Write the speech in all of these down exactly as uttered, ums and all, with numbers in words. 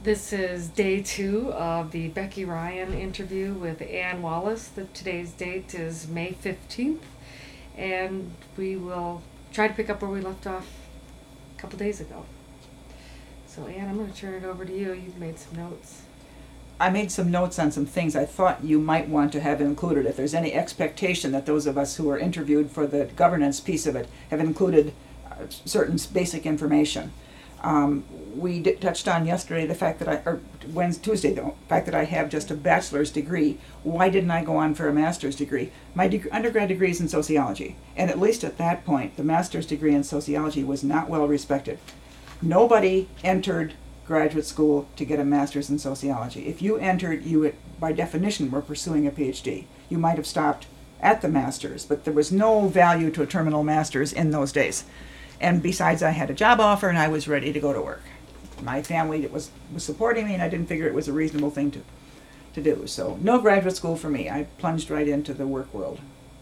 This is day two of the Becky Ryan interview with Ann Wallace. The, today's date is May fifteenth, and we will try to pick up where we left off a couple days ago. So Ann, I'm going to turn it over to you. You've made some notes. I made some notes on some things I thought you might want to have included. If there's any expectation that those of us who were interviewed for the governance piece of it have included uh, certain basic information. Um, we d- touched on yesterday the fact that I, or Wednesday, Tuesday though, the fact that I have just a bachelor's degree. Why didn't I go on for a master's degree? My de- undergrad degree is in sociology, and at least at that point, the master's degree in sociology was not well respected. Nobody entered graduate school to get a master's in sociology. If you entered, you by definition were pursuing a PhD. You might have stopped at the master's, but there was no value to a terminal master's in those days. And besides, I had a job offer and I was ready to go to work. My family was, was supporting me, and I didn't figure it was a reasonable thing to, to do. So no graduate school for me. I plunged right into the work world.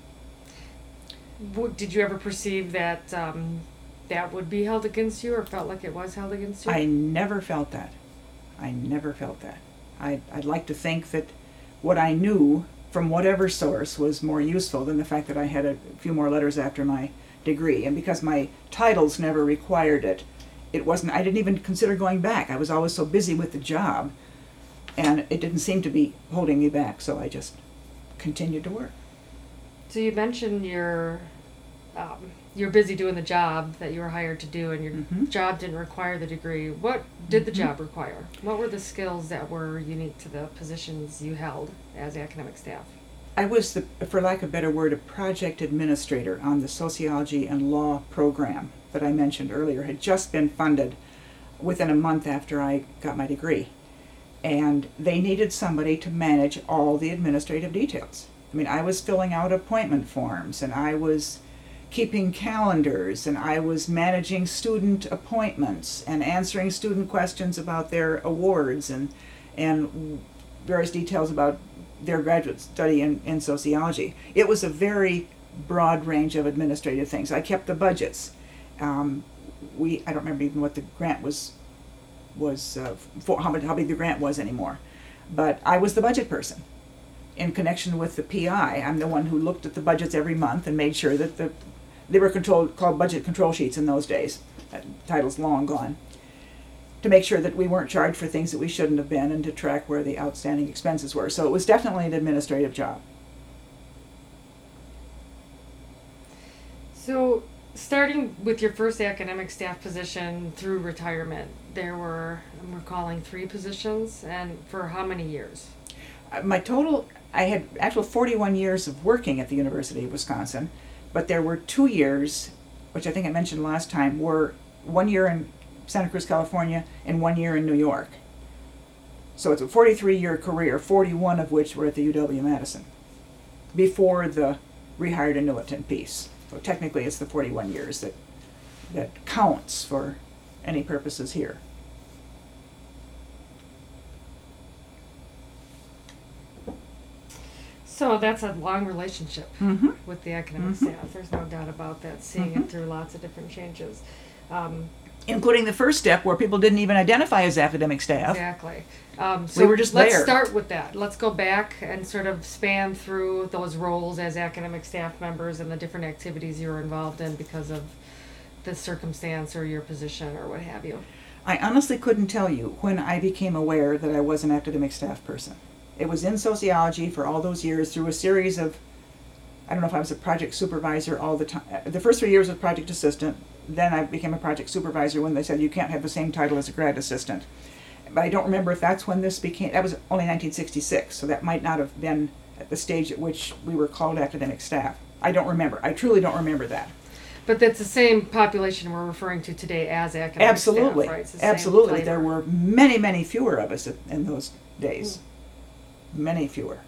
Did you ever perceive that um, that would be held against you, or felt like it was held against you? I never felt that. I never felt that. I, I'd like to think that what I knew from whatever source was more useful than the fact that I had a few more letters after my degree. And because my titles never required it, it wasn't, I didn't even consider going back. I was always so busy with the job, and it didn't seem to be holding me back, so I just continued to work. So you mentioned you're, um, you're busy doing the job that you were hired to do, and your Mm-hmm. job didn't require the degree. What did the Mm-hmm. job require? What were the skills that were unique to the positions you held as academic staff? I was, the, for lack of a better word, a project administrator on the sociology and law program that I mentioned earlier. Had just been funded within a month after I got my degree. And they needed somebody to manage all the administrative details. I mean, I was filling out appointment forms, and I was keeping calendars, and I was managing student appointments and answering student questions about their awards and and various details about their graduate study in, in sociology. It was a very broad range of administrative things. I kept the budgets. Um, we I don't remember even what the grant was was uh, for how much how big the grant was anymore, but I was the budget person. In connection with the P I, I'm the one who looked at the budgets every month and made sure that the they were controlled called budget control sheets in those days. That title's long gone. To make sure that we weren't charged for things that we shouldn't have been, and to track where the outstanding expenses were. So it was definitely an administrative job. So, starting with your first academic staff position through retirement, there were, I'm recalling, three positions, and for how many years? Uh, My total, I had actual forty-one years of working at the University of Wisconsin, but there were two years, which I think I mentioned last time, were one year in Santa Cruz, California, and one year in New York. So it's a forty-three year career, forty-one of which were at the U W-Madison, before the rehired annuitant piece. So technically it's the forty-one years that that counts for any purposes here. So that's a long relationship Mm-hmm. with the academic Mhm. staff. There's no doubt about that, seeing Mhm. it through lots of different changes. Um, Including the first step where people didn't even identify as academic staff. Exactly. Um, so We were just let's there. start with that. Let's go back and sort of span through those roles as academic staff members and the different activities you were involved in because of the circumstance or your position or what have you. I honestly couldn't tell you when I became aware that I was an academic staff person. It was in sociology for all those years through a series of, I don't know if I was a project supervisor all the time. The first three years was project assistant. Then I became a project supervisor when they said you can't have the same title as a grad assistant. But I don't remember if that's when this became, that was only nineteen sixty-six, so that might not have been at the stage at which we were called academic staff. I don't remember. I truly don't remember that. But that's the same population we're referring to today as academic Absolutely. staff, right? It's the same Absolutely. flavor. There were many, many fewer of us in those days. Many fewer.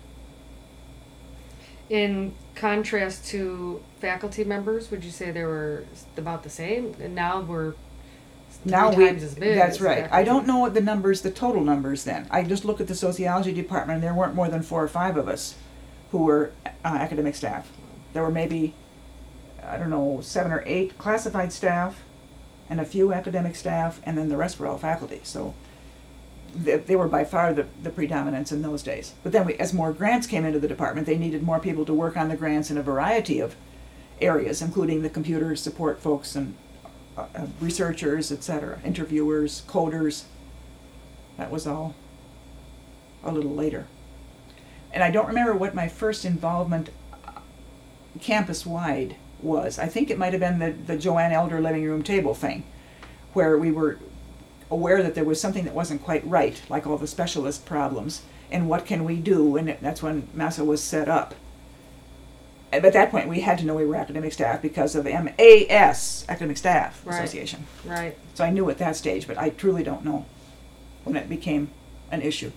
In contrast to faculty members, would you say they were about the same? And now we're three Now we, times as big. that's as right. I faculty. don't know what the numbers, the total numbers then. I just look at the sociology department and there weren't more than four or five of us who were uh, academic staff. There were maybe, I don't know, seven or eight classified staff and a few academic staff, and then the rest were all faculty. So they, they were by far the, the predominance in those days. But then we, as more grants came into the department, they needed more people to work on the grants in a variety of areas, including the computer support folks and uh, uh, researchers, et cetera, interviewers, coders. That was all a little later. And I don't remember what my first involvement uh, campus-wide was. I think it might have been the, the Joanne Elder living room table thing, where we were aware that there was something that wasn't quite right, like all the specialist problems, and what can we do, and it, that's when MASA was set up. But at that point, we had to know we were academic staff because of M A S, Academic Staff Right. Association. Right. So I knew at that stage, but I truly don't know when it became an issue.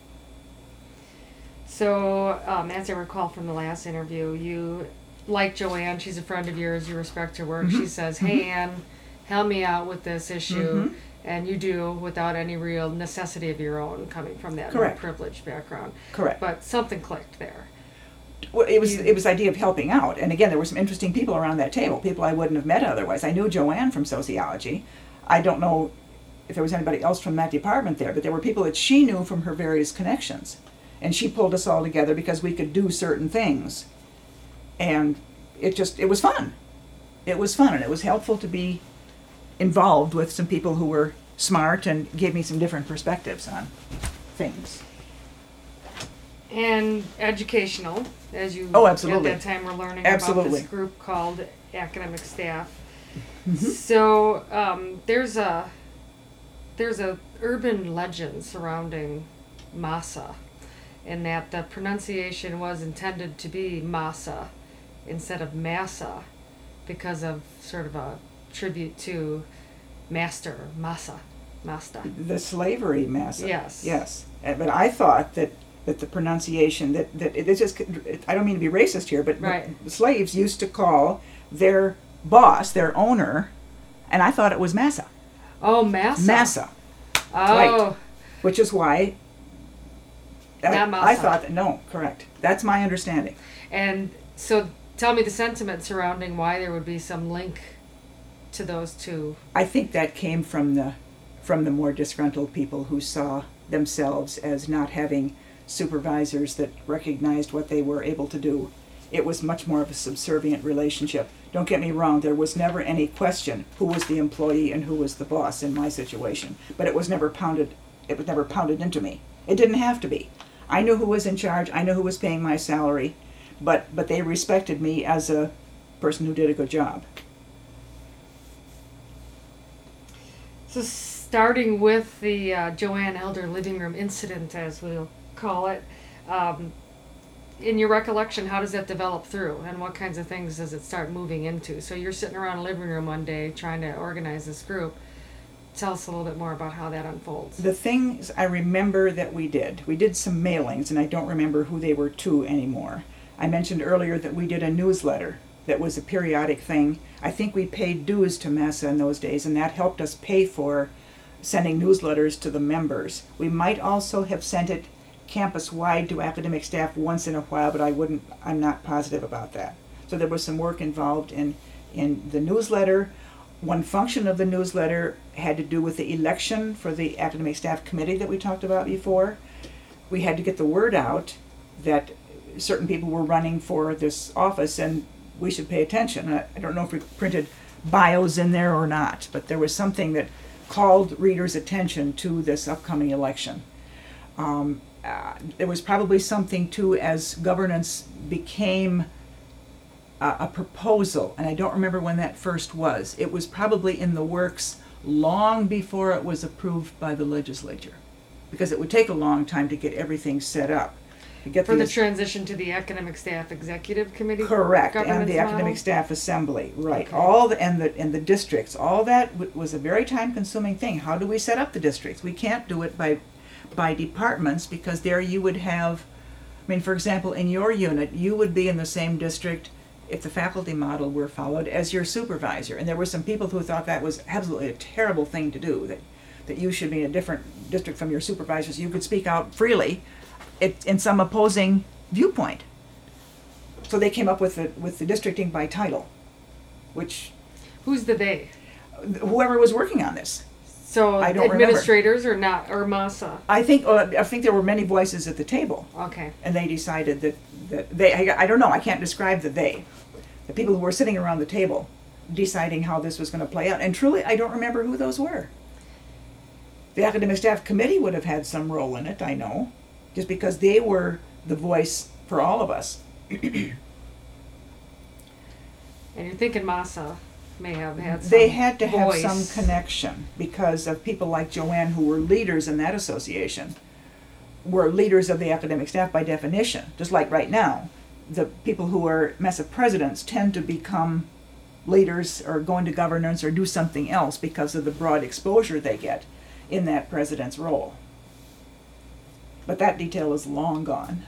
So, um, as I recall from the last interview, you, like Joanne, she's a friend of yours, you respect her work. Mhm. She says, hey, Mhm. Ann, help me out with this issue. Mhm. And you do without any real necessity of your own coming from that more Correct. privileged background. Correct. But something clicked there. Well, it was You- it was the idea of helping out, and again, there were some interesting people around that table, people I wouldn't have met otherwise. I knew Joanne from sociology. I don't know if there was anybody else from that department there, but there were people that she knew from her various connections, and she pulled us all together because we could do certain things, and it just it was fun. It was fun, and it was helpful to be involved with some people who were smart and gave me some different perspectives on things. And educational, as you Oh, absolutely. at that time were learning Absolutely. about this group called Academic Staff. Mhm. So um, there's a there's a urban legend surrounding MASA, in that the pronunciation was intended to be Masa instead of Massa, because of sort of a tribute to Master Masa, Masta. The slavery massacre. Yes. Yes. Uh, But I thought that, that the pronunciation, that, that it, it's just, I don't mean to be racist here, but, Right. but slaves used to call their boss, their owner, and I thought it was massa. Oh, Massa. Massa. Oh, Which is why I, Not I massa. thought that, no, correct. That's my understanding. and so tell me the sentiment surrounding why there would be some link to those two. I think that came from the from the more disgruntled people who saw themselves as not having supervisors that recognized what they were able to do. It was much more of a subservient relationship. Don't get me wrong, there was never any question who was the employee and who was the boss in my situation, but it was never pounded it was never pounded into me. It didn't have to be. I knew who was in charge, I knew who was paying my salary, but but they respected me as a person who did a good job. So starting with the uh, Joanne Elder living room incident, as we'll call it, um, in your recollection, how does that develop through, and what kinds of things does it start moving into? So you're sitting around a living room one day trying to organize this group. Tell us a little bit more about how that unfolds. The things I remember that we did, we did some mailings, and I don't remember who they were to anymore. I mentioned earlier that we did a newsletter that was a periodic thing. I think we paid dues to Massa in those days, and that helped us pay for sending newsletters to the members. We might also have sent it campus-wide to academic staff once in a while, but I wouldn't, I'm not positive about that. So there was some work involved in, in the newsletter. One function of the newsletter had to do with the election for the academic staff committee that we talked about before. We had to get the word out that certain people were running for this office and we should pay attention. I, I don't know if we printed bios in there or not, but there was something that called readers' attention to this upcoming election. Um, uh, there was probably something too, as governance became uh, a proposal, and I don't remember when that first was. It was probably in the works long before it was approved by the legislature, because it would take a long time to get everything set up. To get For the these- transition to the academic staff executive committee? Correct, and governance the academic model? staff assembly, right. Okay. All the, and the, and the districts, all that w- was a very time-consuming thing. How do we set up the districts? We can't do it by, by departments, because there you would have, I mean, for example, in your unit, you would be in the same district if the faculty model were followed as your supervisor. And there were some people who thought that was absolutely a terrible thing to do, that, that you should be in a different district from your supervisors. You could speak out freely it, in some opposing viewpoint. So they came up with the, with the districting by title, which Who's the they? whoever was working on this. So I don't remember. administrators or not, or MASA? I think uh, I think there were many voices at the table, Okay. and they decided that, that they, I, I don't know, I can't describe the they, the people who were sitting around the table deciding how this was going to play out. And truly, I don't remember who those were. The academic staff committee would have had some role in it, I know, just because they were the voice for all of us. And you're thinking MASA may have had some They had to have voice. some connection because of people like Joanne who were leaders in that association, were leaders of the academic staff by definition. Just like right now, the people who are MESA presidents tend to become leaders or go into governance or do something else because of the broad exposure they get in that president's role. But that detail is long gone.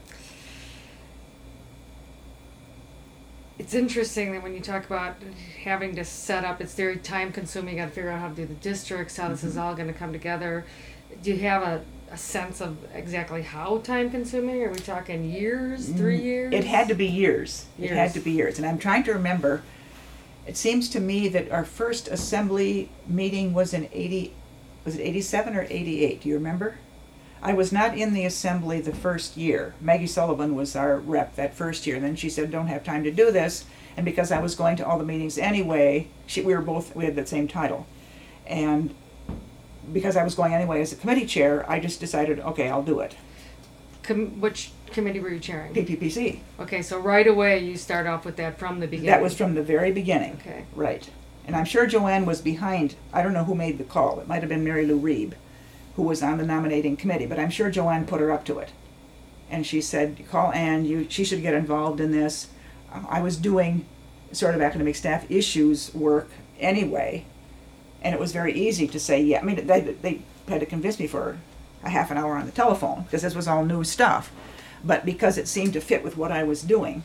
It's interesting that when you talk about having to set up, it's very time consuming. You got to figure out how to do the districts, how this is all going to come together. Do you have a, a sense of exactly how time consuming? Are we talking years, three years? It had to be years. Years. It had to be years. And I'm trying to remember, it seems to me that our first assembly meeting was in eighty, was it eighty-seven or eighty-eight? Do you remember? I was not in the assembly the first year. Maggie Sullivan was our rep that first year. And then she said, don't have time to do this. And because I was going to all the meetings anyway, she, we were both, we had the same title. And because I was going anyway as a committee chair, I just decided, okay, I'll do it. Com- which committee were you chairing? P P P C. Okay, so right away you start off with that from the beginning. That was from the very beginning. Okay. Right. And I'm sure Joanne was behind, I don't know who made the call. It might have been Mary Lou Reeb, who was on the nominating committee, but I'm sure Joanne put her up to it. And she said, call Ann, you, she should get involved in this. Um, I was doing sort of academic staff issues work anyway, and it was very easy to say, yeah, I mean, they, they had to convince me for a half an hour on the telephone, because this was all new stuff. But because it seemed to fit with what I was doing,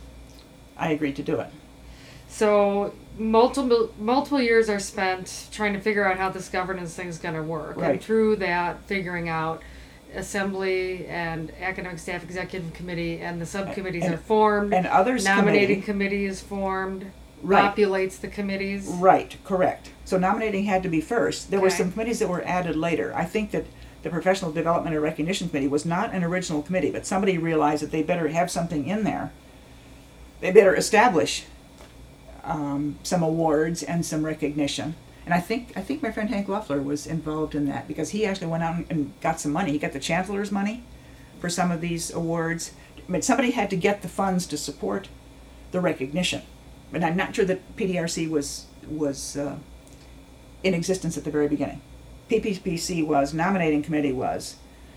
I agreed to do it. So multiple multiple years are spent trying to figure out how this governance thing is going to work, Right. and through that, figuring out assembly and academic staff executive committee and the subcommittees And- are formed. And others Nominating committee, committee is formed. Right. Populates the committees. right, correct. So nominating had to be first. There were Okay. some committees that were added later. I think that the Professional Development and Recognition Committee was not an original committee, but somebody realized that they better have something in there. They better establish um, some awards and some recognition. And I think I think my friend Hank Loeffler was involved in that because he actually went out and got some money. He got the chancellor's money for some of these awards. But somebody had to get the funds to support the recognition. And I'm not sure that P D R C was was uh, in existence at the very beginning. P P P C was, nominating committee was,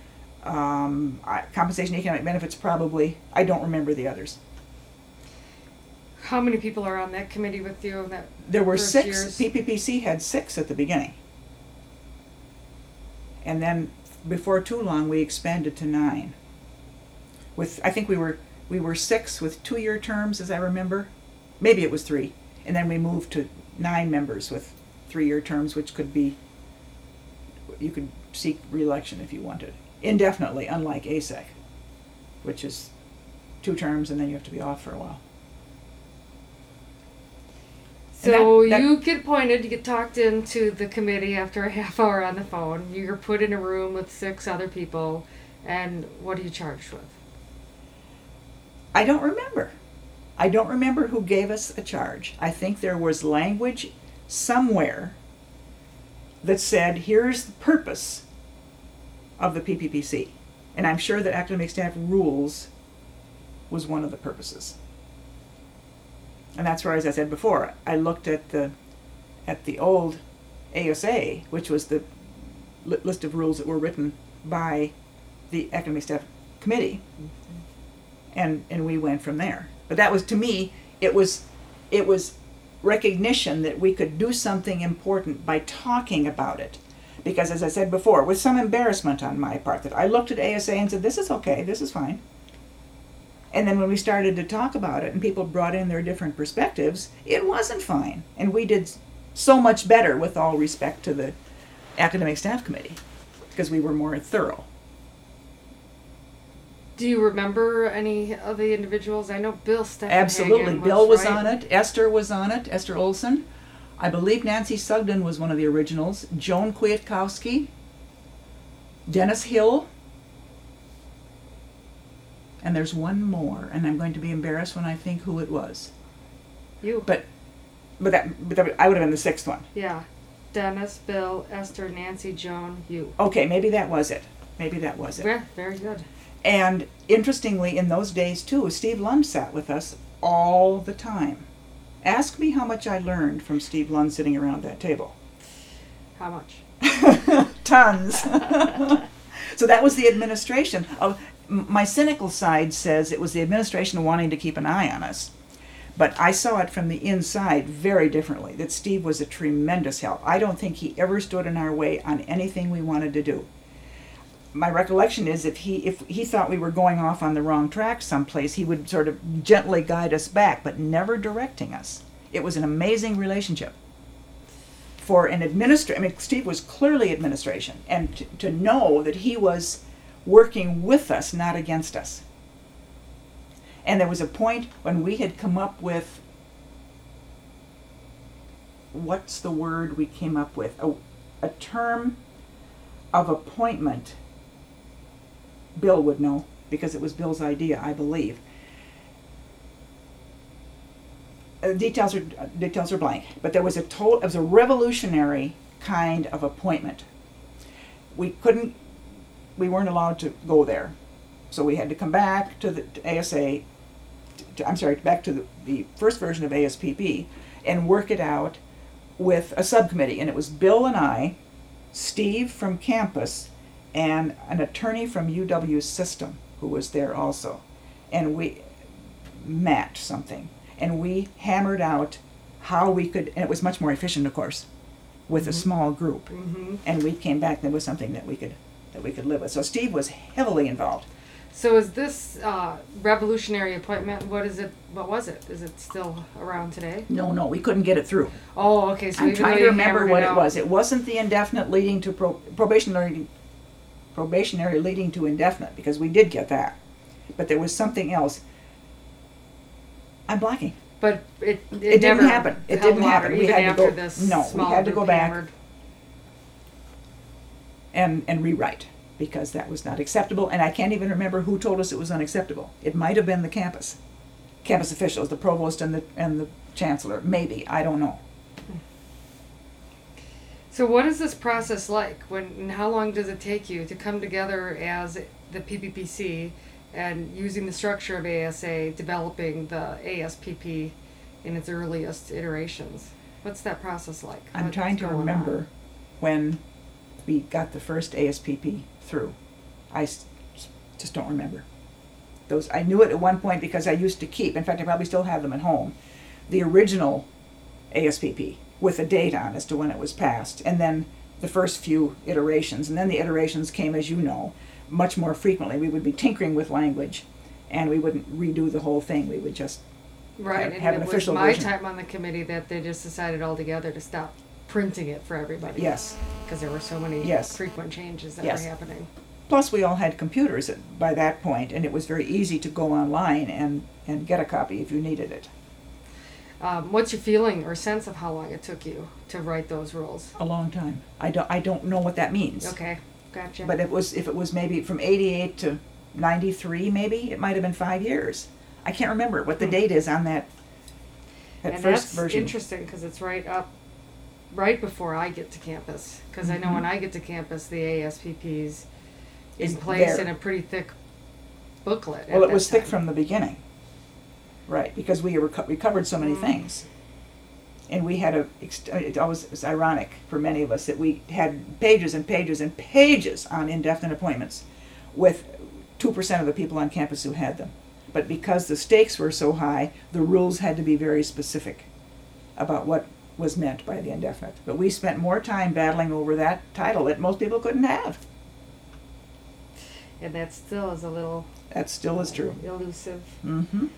um, I- compensation and economic benefits probably. I don't remember the others. How many people are on that committee with you? in That There were first six. years? P P P C had six at the beginning, and then before too long we expanded to nine. With I think we were we were six with two-year terms, as I remember. Maybe it was three, and then we moved to nine members with three-year terms, which could be you could seek re-election if you wanted indefinitely, unlike A S E C, which is two terms and then you have to be off for a while. So And that- that- you get appointed, you get talked into the committee after a half hour on the phone. You're put in a room with six other people, and what are you charged with? I don't remember. I don't remember who gave us a charge. I think there was language somewhere that said, here's the purpose of the P P P C. And I'm sure that academic staff rules was one of the purposes. And that's where, as I said before, I looked at the at the old A S A, which was the li- list of rules that were written by the academic staff committee, and and we went from there. But that was, to me, it was it was recognition that we could do something important by talking about it. Because, as I said before, with some embarrassment on my part, that I looked at A S A and said, this is okay, this is fine. And then when we started to talk about it and people brought in their different perspectives, it wasn't fine. And we did so much better, with all respect to the academic staff committee, because we were more thorough. Do you remember any of the individuals? I know Bill Stephenhagen Absolutely. Bill was right? on it. Esther was on it. Esther Olson. I believe Nancy Sugden was one of the originals. Joan Kwiatkowski, Dennis Hill, and there's one more, and I'm going to be embarrassed when I think who it was. You. But, but that, but that I would have been the sixth one. Yeah. Dennis, Bill, Esther, Nancy, Joan, you. Okay, maybe that was it. Maybe that was it. Very, very good. And interestingly, in those days too, Steve Lund sat with us all the time. Ask me how much I learned from Steve Lund sitting around that table. How much? Tons. So that was the administration. Of, my cynical side says it was the administration wanting to keep an eye on us. But I saw it from the inside very differently, that Steve was a tremendous help. I don't think he ever stood in our way on anything we wanted to do. My recollection is if he if he thought we were going off on the wrong track someplace, he would sort of gently guide us back, but never directing us. It was an amazing relationship. For an administrator, I mean, Steve was clearly administration, and to, to know that he was working with us, not against us. And there was a point when we had come up with, what's the word we came up with? A, a term of appointment. Bill would know, because it was Bill's idea, I believe. Uh, details are uh, details are blank, but there was a total, it was a revolutionary kind of appointment. We couldn't, we weren't allowed to go there, so we had to come back to the to A S A. To, I'm sorry, back to the, the first version of A S P P, and work it out with a subcommittee, and it was Bill and I, Steve from campus, and an attorney from U W System who was there also, and we Matt something, and we hammered out how we could, and it was much more efficient, of course, with mm-hmm. a small group, Mm-hmm. and we came back and there was something that we could that we could live with. So Steve was heavily involved. So is this uh, revolutionary appointment, what is it, what was it? Is it still around today? No, no, we couldn't get it through. Oh, okay. So I'm even trying though to you remember hammered what it out- was. It wasn't the indefinite leading to pro- probationary probationary leading to indefinite, because we did get that. But there was something else. I'm blanking. But it, it, It didn't never happen. It held didn't water, happen. We even had to after go- this no, we small had to group go back. hammered. and and rewrite, because that was not acceptable, and I can't even remember who told us it was unacceptable. It might have been the campus campus officials, the provost and the and the chancellor, maybe, I don't know. So what is this process like? When and how long does it take you to come together as the P P P C and using the structure of A S A, developing the A S P P in its earliest iterations? What's that process like? I'm What's trying to going remember on? when we got the first A S P P through. I s- just don't remember. Those I knew it at one point because I used to keep, in fact I probably still have them at home, the original A S P P with a date on as to when it was passed, and then the first few iterations, and then the iterations came, as you know, much more frequently. We would be tinkering with language, and we wouldn't redo the whole thing. We would just Right, have, and have it an was official my version. time on the committee that they just decided altogether to stop printing it for everybody. Yes. Because there were so many Yes. frequent changes that Yes. were happening. Plus, we all had computers at, by that point, and it was very easy to go online and, and get a copy if you needed it. Um, what's your feeling or sense of how long it took you to write those rules? A long time. I don't, I don't know what that means. Okay, gotcha. But it was, if it was maybe from eighty-eight to ninety-three, maybe, it might have been five years. I can't remember what the Hmm. date is on that, that and first that's version. interesting because it's right up, right before I get to campus. Because I know when Mhm. I get to campus, the A S P P's Is in place there. in a pretty thick booklet. Well, at it was that thick time. from the beginning. Right, because we were, we covered so many Mm. things. And we had a, ext- it always was ironic for many of us that we had pages and pages and pages on indefinite appointments with two percent of the people on campus who had them. But because the stakes were so high, the rules had to be very specific about what was meant by the indefinite. But we spent more time battling over that title that most people couldn't have. And that still is a little That still is true. elusive. Mm-hmm.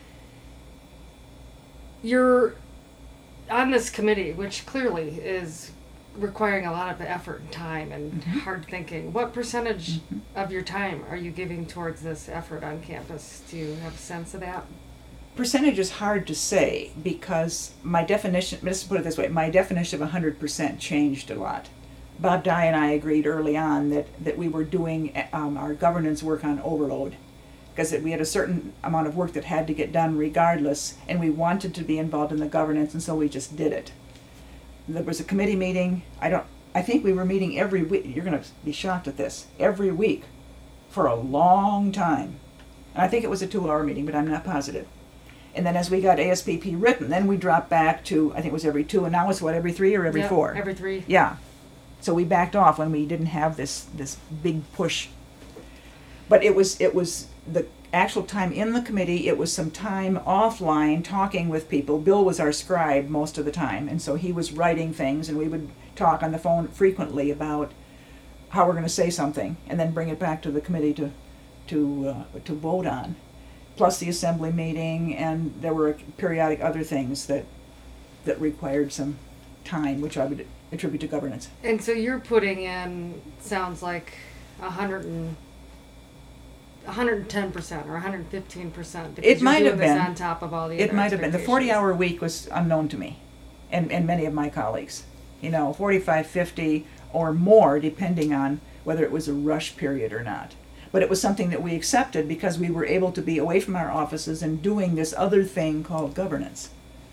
You're on this committee, which clearly is requiring a lot of effort and time and Mhm. hard thinking. What percentage Mhm. of your time are you giving towards this effort on campus? Do you have a sense of that? percentage is hard to say because my definition, let's put it this way, my definition of one hundred percent changed a lot. Bob Dye and I agreed early on that, that we were doing um, our governance work on overload because we had a certain amount of work that had to get done regardless, and we wanted to be involved in the governance, and so we just did it. There was a committee meeting. I don't. I think we were meeting every week. You're going to be shocked at this. Every week for a long time. And I think it was a two-hour meeting, but I'm not positive. And then as we got A S P P written, then we dropped back to, I think it was every two, and now it's what, every three or every Yep, four? Every three. Yeah. So we backed off when we didn't have this, this big push. But it was, it was the actual time in the committee, it was some time offline talking with people. Bill was our scribe most of the time, and so he was writing things, and we would talk on the phone frequently about how we're going to say something, and then bring it back to the committee to, to, uh, to vote on. Plus the assembly meeting, and there were periodic other things that, that required some time, which I would attribute to governance. And so you're putting in, sounds like a hundred and one hundred ten percent or one hundred fifteen percent. It might have been. On top of all the It other might have been. The forty-hour expectations. week was unknown to me, and, and many of my colleagues. You know, forty-five, fifty, or more, depending on whether it was a rush period or not. But it was something that we accepted because we were able to be away from our offices and doing this other thing called governance.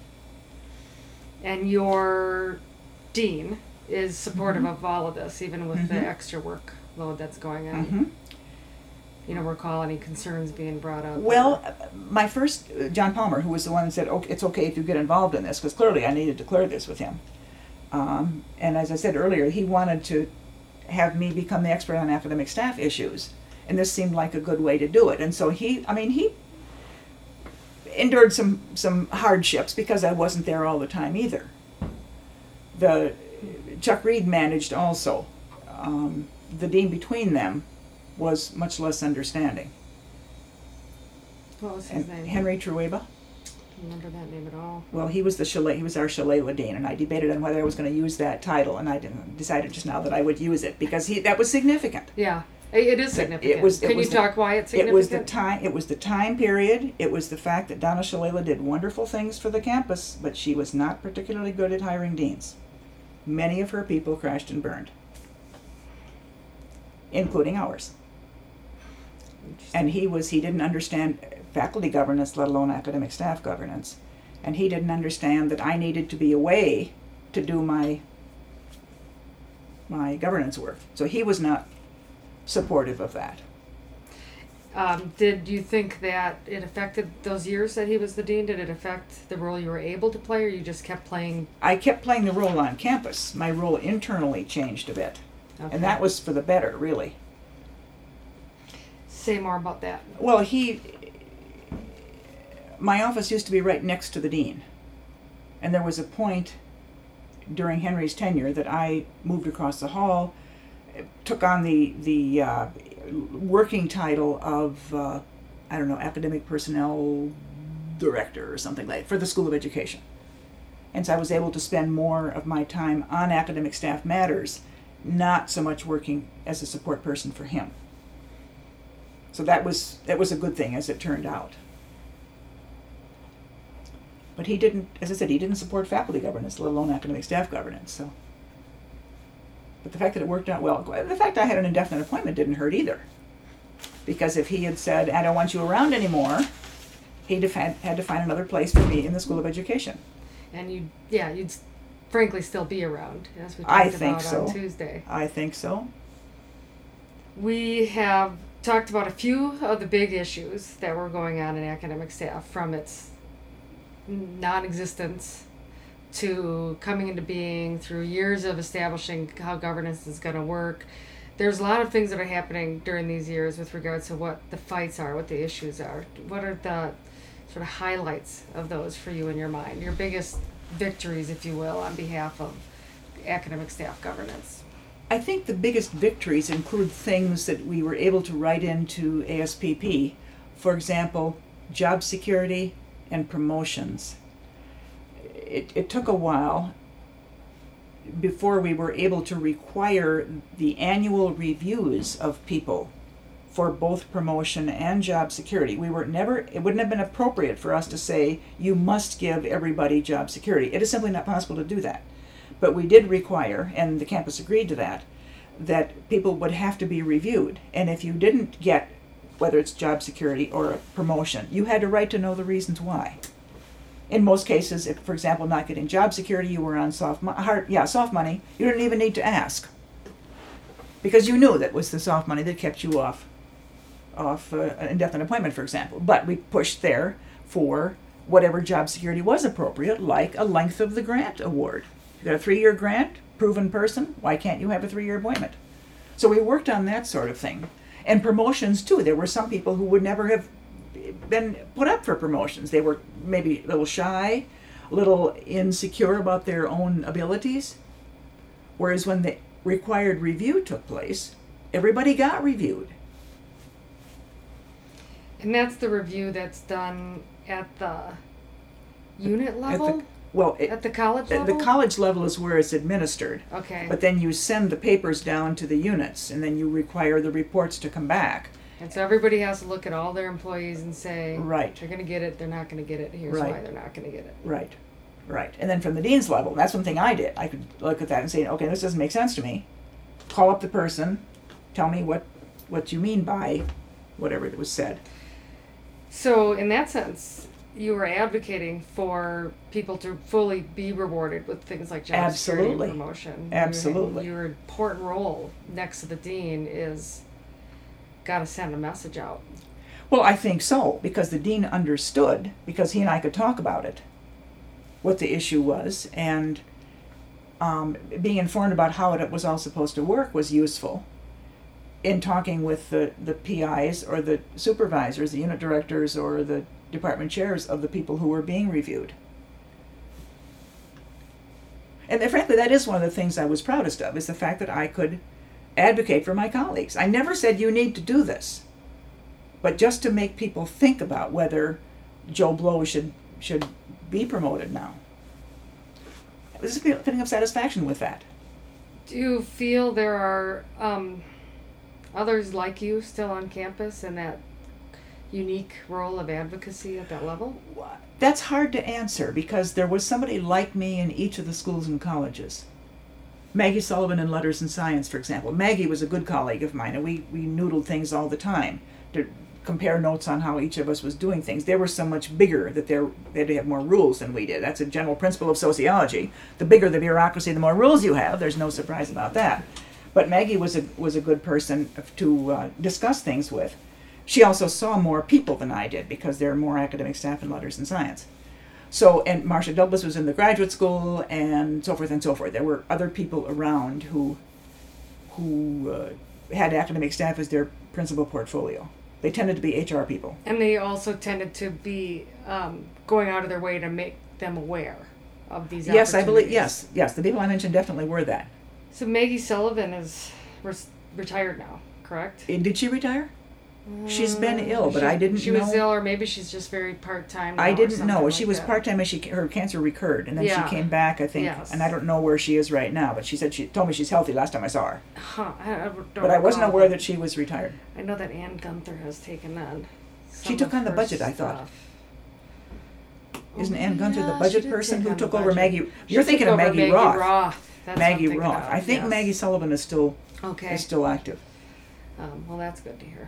And your dean is supportive Mhm. of all of this, even with the Mhm. extra workload that's going on. Mm-hmm. You don't recall any concerns being brought up? Well, my first, uh, John Palmer, who was the one that said, okay, it's okay if you get involved in this, because clearly I needed to clear this with him. Um, and as I said earlier, he wanted to have me become the expert on academic staff issues. And this seemed like a good way to do it. And so he, I mean, he endured some, some hardships because I wasn't there all the time either. The Chuck Reed managed also. Um, the dean between them was much less understanding. What was his And name? Henry Trueba. I don't remember that name at all. Well, he was the Shillelagh, he was our Shillelagh dean, and I debated on whether I was going to use that title, and I didn't, decided just now that I would use it because he that was significant. Yeah, it it is It significant. was- it Can was you the- talk why it's It significant? was the time. It was the time period. It was the fact that Donna Shillelagh did wonderful things for the campus, but she was not particularly good at hiring deans. Many of her people crashed and burned, including ours. And he was he didn't understand faculty governance, let alone academic staff governance, and he didn't understand that I needed to be away to do my my governance work. So he was not supportive of that. Um, did you think that it affected those years that he was the dean? Did it affect the role you were able to play, or you just kept playing? I kept playing the role on campus. My role internally changed a bit, Okay. and that was for the better, really. Say more about that. Well, he, my office used to be right next to the dean, and there was a point during Henry's tenure that I moved across the hall, took on the the uh, working title of uh, I don't know, academic personnel director or something like that for the School of Education, and so I was able to spend more of my time on academic staff matters, not so much working as a support person for him. So that was that was a good thing, as it turned out. But he didn't, as I said, he didn't support faculty governance, let alone academic staff governance. So, but the fact that it worked out well, the fact I had an indefinite appointment didn't hurt either. Because if he had said, "I don't want you around anymore," he'd have had, had to find another place for me in the School of Education. And you, yeah, you'd s- frankly still be around, as we talked I about think so. on Tuesday. I think so. We have talked about a few of the big issues that were going on in academic staff, from its non-existence to coming into being through years of establishing how governance is going to work. There's a lot of things that are happening during these years with regards to what the fights are, what the issues are. What are the sort of highlights of those for you in your mind? Your biggest victories, if you will, on behalf of academic staff governance? I think the biggest victories include things that we were able to write into A S P P. For example, job security and promotions. It, it took a while before we were able to require the annual reviews of people for both promotion and job security. We were never, it wouldn't have been appropriate for us to say, you must give everybody job security. It is simply not possible to do that. But we did require, and the campus agreed to that, that people would have to be reviewed. And if you didn't get, whether it's job security or a promotion, you had a right to know the reasons why. In most cases, if, for example, not getting job security, you were on soft, mo- hard, yeah, soft money, you didn't even need to ask. Because you knew that was the soft money that kept you off, off uh, an indefinite appointment, for example. But we pushed there for whatever job security was appropriate, like a length of the grant award. You got a three-year grant, proven person, why can't you have a three-year appointment? So we worked on that sort of thing. And promotions, too. There were some people who would never have been put up for promotions. They were maybe a little shy, a little insecure about their own abilities. Whereas when the required review took place, everybody got reviewed. And that's the review that's done at the unit level? At the, well, it, at the college the, level? the college level is where it's administered. Okay. But then you send the papers down to the units, and then you require the reports to come back. And so everybody has to look at all their employees and say, right, they're going to get it, they're not going to get it, here's right. why they're not going to get it. Right, right. And then from the dean's level, that's one thing I did. I could look at that and say, okay, this doesn't make sense to me. Call up the person, tell me what, what you mean by whatever that was said. So in that sense, you were advocating for people to fully be rewarded with things like job security and promotion. Absolutely. Your, your important role next to the dean is got to send a message out. Well, I think so, because the dean understood, because he and I could talk about it, what the issue was, and um, being informed about how it was all supposed to work was useful in talking with the, the P Is or the supervisors, the unit directors or the department chairs of the people who were being reviewed. And frankly, that is one of the things I was proudest of, is the fact that I could advocate for my colleagues. I never said you need to do this, but just to make people think about whether Joe Blow should should be promoted now. I was a feeling of satisfaction with that. Do you feel there are um, others like you still on campus in that unique role of advocacy at that level? That's hard to answer, because there was somebody like me in each of the schools and colleges. Maggie Sullivan in Letters and Science, for example. Maggie was a good colleague of mine, and we, we noodled things all the time to compare notes on how each of us was doing things. They were so much bigger that they're, they had more rules than we did. That's a general principle of sociology. The bigger the bureaucracy, the more rules you have. There's no surprise about that. But Maggie was a, was a good person to uh, discuss things with. She also saw more people than I did, because there are more academic staff in Letters and Science. So, and Marcia Douglas was in the graduate school, and so forth and so forth. There were other people around who who uh, had academic staff as their principal portfolio. They tended to be H R people. And they also tended to be um, going out of their way to make them aware of these Yes, I believe, opportunities. yes, yes. The people I mentioned definitely were that. So Maggie Sullivan is res- retired now, correct? Eh, Did she retire? She's been Uh, ill, but she, I didn't she know. was ill, or maybe she's just very part-time now I or didn't know. something She like was that. part-time, and she her cancer recurred, and then Yeah. she came back, I think, Yes. and I don't know where she is right now, but she said she told me she's healthy last time I saw her. Huh, I, I don't But I wasn't recall. aware that she was retired. I know that Ann Gunther has taken on some She took of on the her budget, I thought. stuff. Isn't Oh, Ann Gunther the yeah, budget she did person take who on took the over budget. Maggie? She You're took thinking of over Maggie, Maggie Roth. Roth. That's what I'm Maggie thinking Roth. of, I think yes. Maggie Sullivan is still Okay. is still active. Um, well, that's good to hear.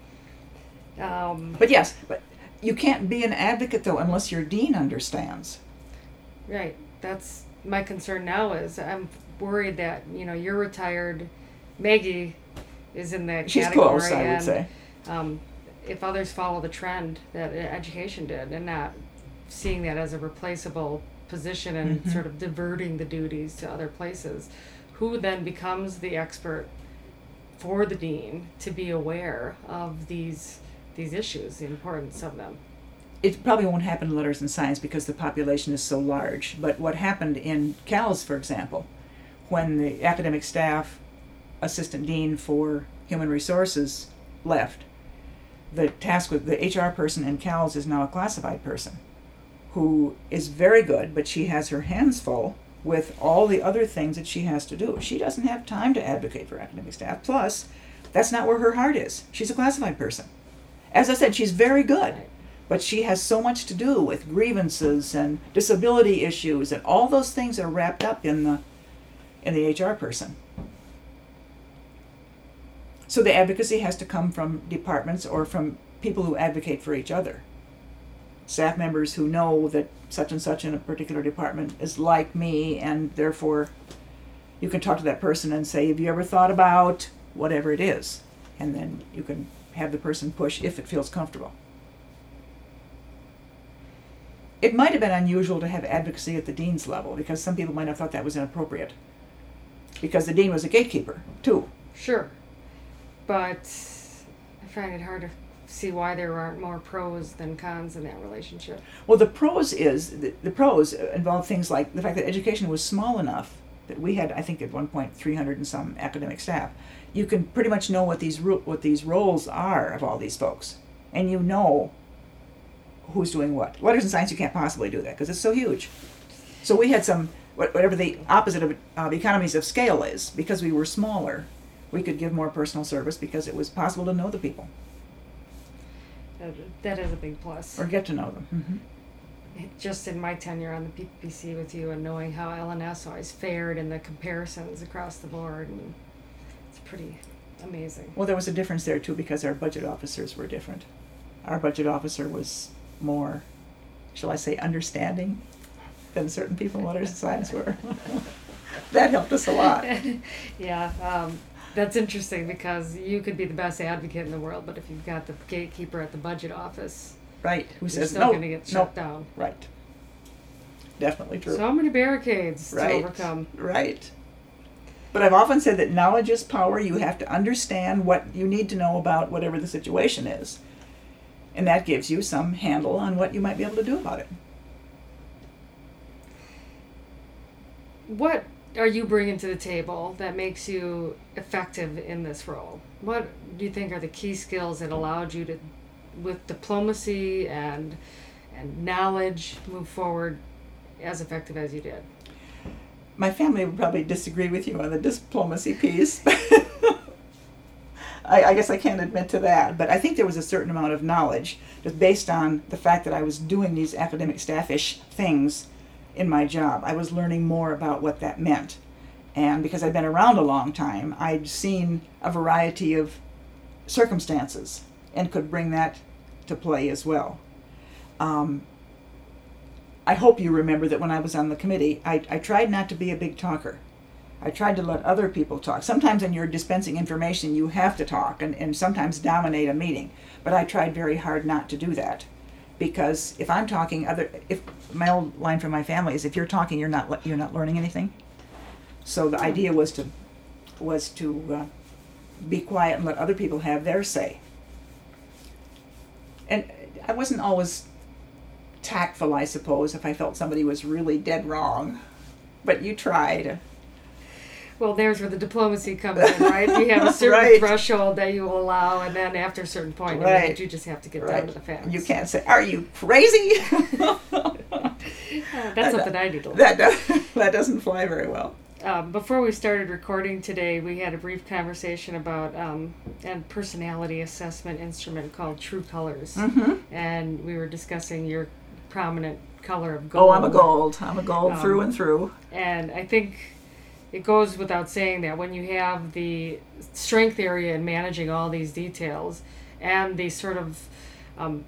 Um, But yes, but you can't be an advocate though unless your dean understands. Right. That's my concern now. Is I'm worried that you know you're retired, Maggie is in that She's category, close, I would and, say. Um, if others follow the trend that education did, and not seeing that as a replaceable position and Mhm. sort of diverting the duties to other places, who then becomes the expert for the dean to be aware of these these issues, the importance of them? It probably won't happen in Letters and Science because the population is so large. But what happened in C A L S, for example, when the academic staff assistant dean for human resources left, the task with the H R person in C A L S is now a classified person who is very good, but she has her hands full with all the other things that she has to do. She doesn't have time to advocate for academic staff. Plus, That's not where her heart is. She's a classified person. As I said, she's very good, but she has so much to do with grievances and disability issues, and all those things are wrapped up in the in the H R person. So the advocacy has to come from departments or from people who advocate for each other. Staff members who know that such and such in a particular department is like me, and therefore you can talk to that person and say, have you ever thought about whatever it is? And then you can have the person push if it feels comfortable. It might have been unusual to have advocacy at the dean's level, because some people might have thought that was inappropriate. Because the dean was a gatekeeper, too. Sure. But I find it hard to see why there aren't more pros than cons in that relationship. Well, the pros is, the, the pros involve things like the fact that education was small enough that we had, I think at one point, three hundred and some academic staff. You can pretty much know what these ro- what these roles are of all these folks. And you know who's doing what. Letters and science, you can't possibly do that because it's so huge. So we had some, whatever the opposite of uh, economies of scale is, because we were smaller, we could give more personal service because it was possible to know the people. That, that is a big plus. Or get to know them. Mm-hmm. Just in my tenure on the P P C with you and knowing how L N S always fared in the comparisons across the board, and it's pretty amazing. Well, there was a difference there too because our budget officers were different. Our budget officer was more, shall I say, understanding than certain people in letters and science were. That helped us a lot. Yeah, um, that's interesting because you could be the best advocate in the world, but if you've got the gatekeeper at the budget office, right, who you're says still no, going to get shut no. down. Right. Definitely true. So many barricades right. to overcome. Right. But I've often said that knowledge is power. You have to understand what you need to know about whatever the situation is. And that gives you some handle on what you might be able to do about it. What are you bringing to the table that makes you effective in this role? What do you think are the key skills that allowed you to, with diplomacy and and knowledge, move forward as effective as you did? My family would probably disagree with you on the diplomacy piece. I, I guess I can't admit to that, but I think there was a certain amount of knowledge just based on the fact that I was doing these academic staffish things in my job. I was learning more about what that meant. And because I'd been around a long time, I'd seen a variety of circumstances and could bring that to play as well. Um, I hope you remember that when I was on the committee, I, I tried not to be a big talker. I tried to let other people talk. Sometimes when you're dispensing information, you have to talk and, and sometimes dominate a meeting. But I tried very hard not to do that. Because if I'm talking, other, if my old line from my family is, if you're talking, you're not you're not learning anything. So the idea was to was to uh, be quiet and let other people have their say. And I wasn't always tactful, I suppose, if I felt somebody was really dead wrong. But you tried. Well, there's where the diplomacy comes in, right? You have a certain right. threshold that you will allow, and then after a certain point, right. you, know, you just have to get right. down to the facts. You can't say, "Are you crazy?" uh, that's something I need to learn. That, does, that doesn't fly very well. Um, before we started recording today, we had a brief conversation about um, a personality assessment instrument called True Colors. Mm-hmm. And we were discussing your prominent color of gold. Oh, I'm a gold. I'm a gold um, through and through. And I think it goes without saying that when you have the strength area in managing all these details and the sort of um,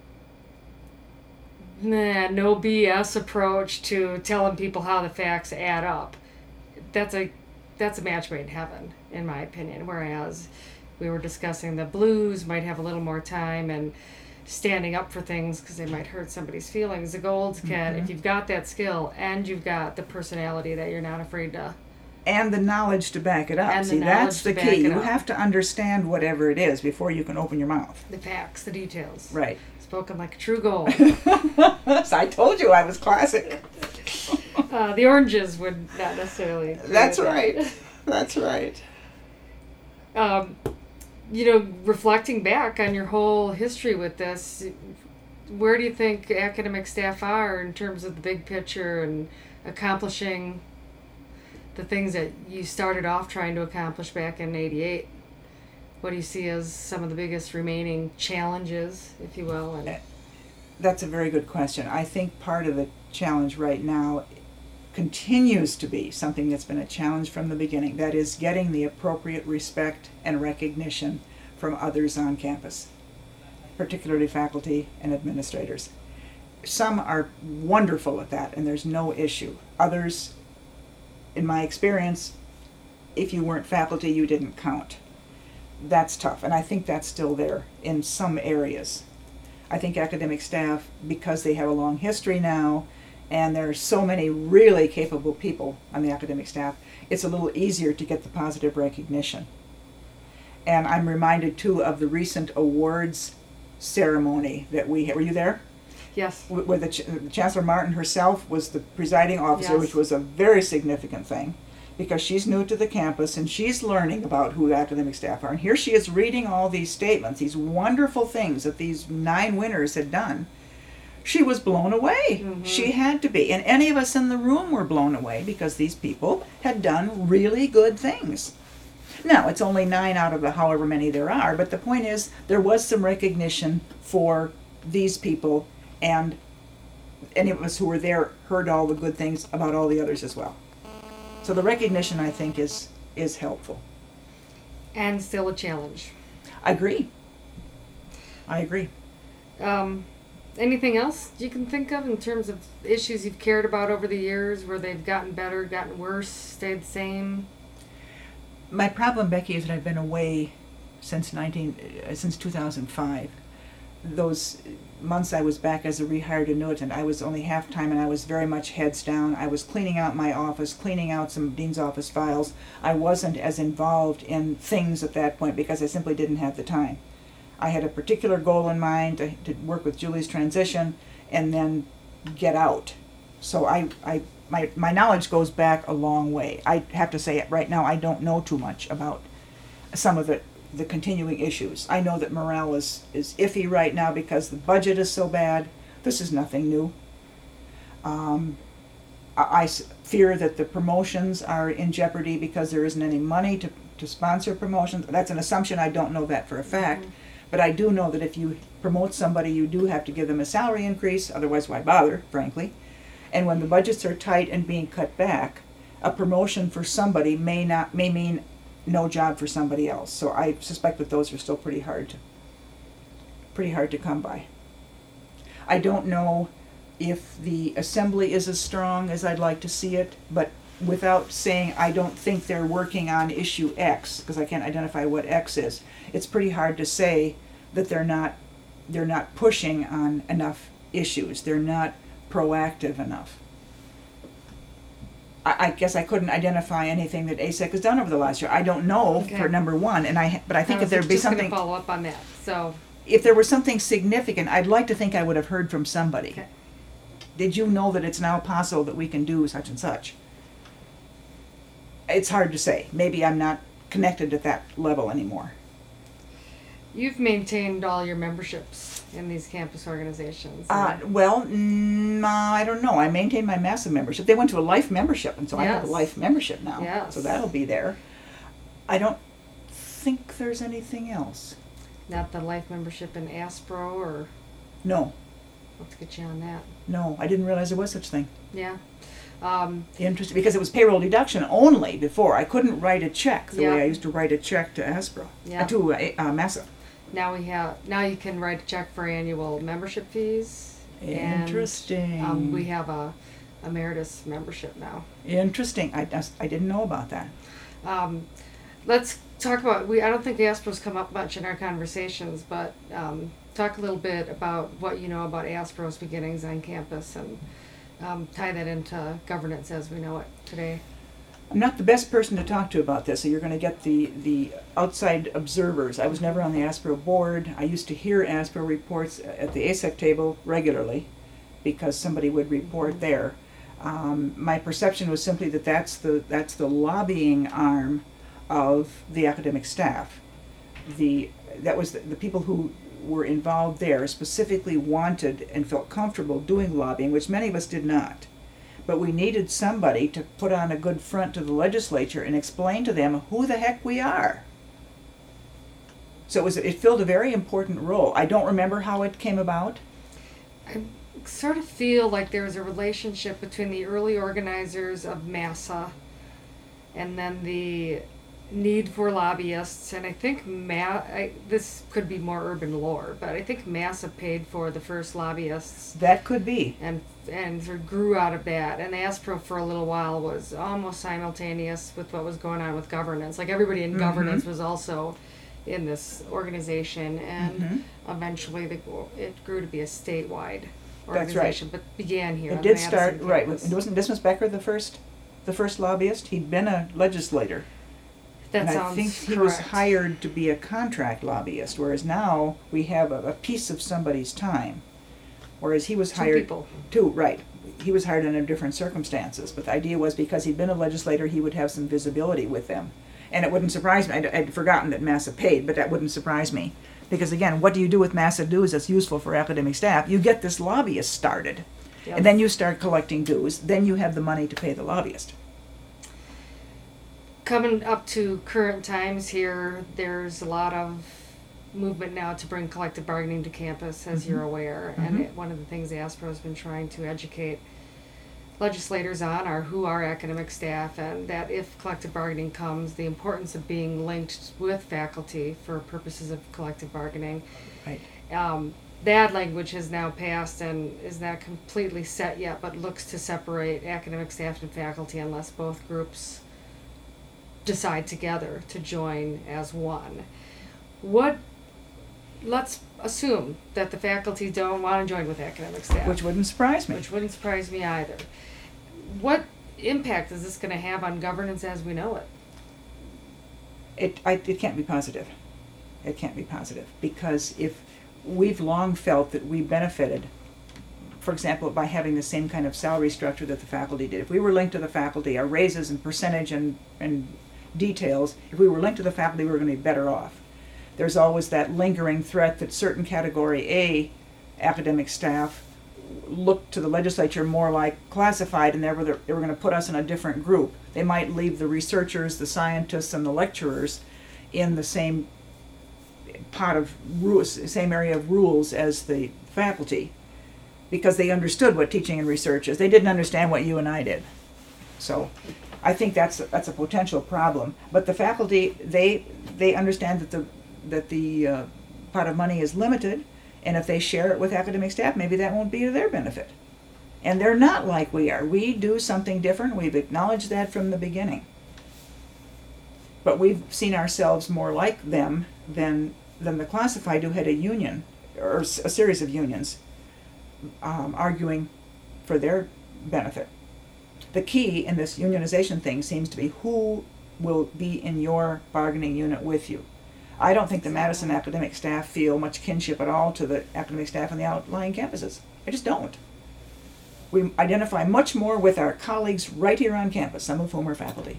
nah, no B S approach to telling people how the facts add up, that's a that's a match made in heaven, in my opinion. Whereas we were discussing the blues might have a little more time and standing up for things because they might hurt somebody's feelings. The golds can, Mm-hmm. if you've got that skill and you've got the personality that you're not afraid to. And the knowledge to back it up. And the See, that's the knowledge to back key. it You up. have to understand whatever it is before you can open your mouth. The facts, the details. Right. Spoken like a true gold. So I told you I was classic. uh, the oranges would not necessarily. agree That's with that. right. That's right. Um, you know, reflecting back on your whole history with this, where do you think academic staff are in terms of the big picture and accomplishing the things that you started off trying to accomplish back in eighty-eight? what do you see as some of the biggest remaining challenges, if you will? And That's a very good question. I think part of the challenge right now continues to be something that's been a challenge from the beginning. That is getting the appropriate respect and recognition from others on campus, particularly faculty and administrators. Some are wonderful at that, and there's no issue. Others, in my experience, if you weren't faculty, you didn't count. That's tough, and I think that's still there in some areas. I think academic staff, because they have a long history now, and there are so many really capable people on the academic staff, it's a little easier to get the positive recognition. And I'm reminded too of the recent awards ceremony that we had. Were you there? yes. Where the Ch- Chancellor Martin herself was the presiding officer, Yes. which was a very significant thing, because she's new to the campus and she's learning about who academic staff are. And here she is reading all these statements, these wonderful things that these nine winners had done. She was blown away. Mhm. She had to be. And any of us in the room were blown away because these people had done really good things. Now, it's only nine out of the however many there are, but the point is there was some recognition for these people, and any of us who were there heard all the good things about all the others as well. So the recognition, I think, is is helpful. And still a challenge. I agree. I agree. Um, anything else you can think of in terms of issues you've cared about over the years, where they've gotten better, gotten worse, stayed the same? My problem, Becky, is that I've been away since nineteen uh, since two thousand five. Those months I was back as a rehired annuitant, I was only half time, and I was very much heads down. I was cleaning out my office, cleaning out some dean's office files. I wasn't as involved in things at that point because I simply didn't have the time. I had a particular goal in mind to, to work with Julie's transition and then get out. So I, I my my knowledge goes back a long way. I have to say it right now, I don't know too much about some of the the continuing issues. I know that morale is, is iffy right now because the budget is so bad. This is nothing new. Um, I, I s- fear that the promotions are in jeopardy because there isn't any money to, to sponsor promotions. That's an assumption. I don't know that for a fact. Mhm. But I do know that if you promote somebody, you do have to give them a salary increase. Otherwise, why bother, frankly? And when the budgets are tight and being cut back, a promotion for somebody may not may mean no job for somebody else. So I suspect that those are still pretty hard to pretty hard to come by. I don't know if the assembly is as strong as I'd like to see it, but without saying I don't think they're working on issue X, because I can't identify what X is, it's pretty hard to say that they're not they're not pushing on enough issues. They're not proactive enough. I, I guess I couldn't identify anything that A S E C has done over the last year. I don't know Okay. for number one, and I but I think I if there'd be just gonna something, follow up on that. So, if there was something significant, I'd like to think I would have heard from somebody. okay. Did you know that it's now possible that we can do such and such? It's hard to say. Maybe I'm not connected at that level anymore. You've maintained all your memberships in these campus organizations. Uh, well, mm, I don't know. I maintain my massive membership. They went to a life membership, and so I have a Yes. life membership now. Yes. So that'll be there. I don't think there's anything else. Not the life membership in ASPRO, or No, let's get you on that. no. I didn't realize there was such thing. Yeah. Um, Interesting, because it was payroll deduction only before. I couldn't write a check the Yeah. way I used to write a check to Aspro, Yeah. uh, to uh, uh, Massa. now we have now you can write a check for annual membership fees. and, Interesting. um, we have a emeritus membership now. Interesting. I, just- I didn't know about that. Um, let's talk about we. I don't think ASPRO's come up much in our conversations, but um, talk a little bit about what you know about ASPRO's beginnings on campus, and um, tie that into governance as we know it today. I'm not the best person to talk to about this, so you're going to get the, the outside observers. I was never on the ASPRO board. I used to hear ASPRO reports at the A S E C table regularly because somebody would report there. Um, my perception was simply that that's the, that's the lobbying arm of the academic staff. The, that was the, the people who were involved there specifically wanted and felt comfortable doing lobbying, which many of us did not. But we needed somebody to put on a good front to the legislature and explain to them who the heck we are. So it was it filled a very important role. I don't remember how it came about. I sort of feel like there was a relationship between the early organizers of MASA and then the need for lobbyists, and I think Ma- I, this could be more urban lore, but I think MASA paid for the first lobbyists. That could be. And and sort of grew out of that. And the ASPRO for a little while was almost simultaneous with what was going on with governance. Like everybody in Mm-hmm. governance was also in this organization, and Mm-hmm. eventually the, it grew to be a statewide That's right. organization, but began here. It on did Madison start right. campus. Wasn't Dismas Becker the first, the first lobbyist? He'd been a legislator. That and sounds I think he correct. was hired to be a contract lobbyist, whereas now we have a, a piece of somebody's time. Whereas he was Two hired people. Two, right. He was hired under different circumstances, but the idea was because he'd been a legislator, he would have some visibility with them. And it wouldn't surprise me. I'd, I'd forgotten that MASA paid, but that wouldn't surprise me. Because again, what do you do with MASA dues that's useful for academic staff? You get this lobbyist started, Yep. and then you start collecting dues. Then you have the money to pay the lobbyist. Coming up to current times here, there's a lot of movement now to bring collective bargaining to campus, as Mhm. you're aware. And Mhm. it, one of the things the ASPRO has been trying to educate legislators on are who are academic staff, and that if collective bargaining comes, the importance of being linked with faculty for purposes of collective bargaining. Right. Um, that language has now passed and is not completely set yet, but looks to separate academic staff and faculty unless both groups decide together to join as one. What, let's assume that the faculty don't want to join with academic staff. Which wouldn't surprise me. Which wouldn't surprise me either. What impact is this going to have on governance as we know it? It, I, it can't be positive. It can't be positive because if we've long felt that we benefited, for example, by having the same kind of salary structure that the faculty did. If we were linked to the faculty, our raises and percentage and, and details, if we were linked to the faculty, we were going to be better off. There's always that lingering threat that certain Category A academic staff looked to the legislature more like classified, and they were, they were going to put us in a different group. They might leave the researchers, the scientists, and the lecturers in the same pot of rules, same area of rules as the faculty, because they understood what teaching and research is. They didn't understand what you and I did. So I think that's that's a potential problem. But the faculty, they they understand that the that the uh, pot of money is limited, and if they share it with academic staff, maybe that won't be to their benefit. And they're not like we are. We do something different. We've acknowledged that from the beginning. But we've seen ourselves more like them than than the classified, who had a union or a series of unions um, arguing for their benefit. The key in this unionization thing seems to be who will be in your bargaining unit with you. I don't think the Madison academic staff feel much kinship at all to the academic staff on the outlying campuses. I just don't. We identify much more with our colleagues right here on campus, some of whom are faculty.